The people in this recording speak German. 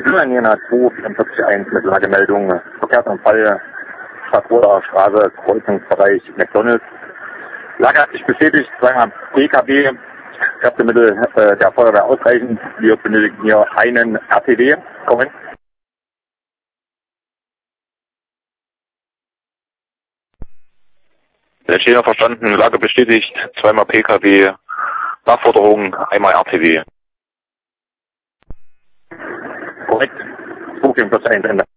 Jena 2441 mit Lagemeldung. Verkehrsunfall, Stadtroder Straße, Kreuzungsbereich McDonalds. Lage hat sich bestätigt, zweimal PKW, Kräftemittel der Feuerwehr ausreichend. Wir benötigen hier einen RTW. Kommen. Der China verstanden, Lage bestätigt, zweimal PKW, Nachforderung, einmal RTW. Korrekt. 241 Ende.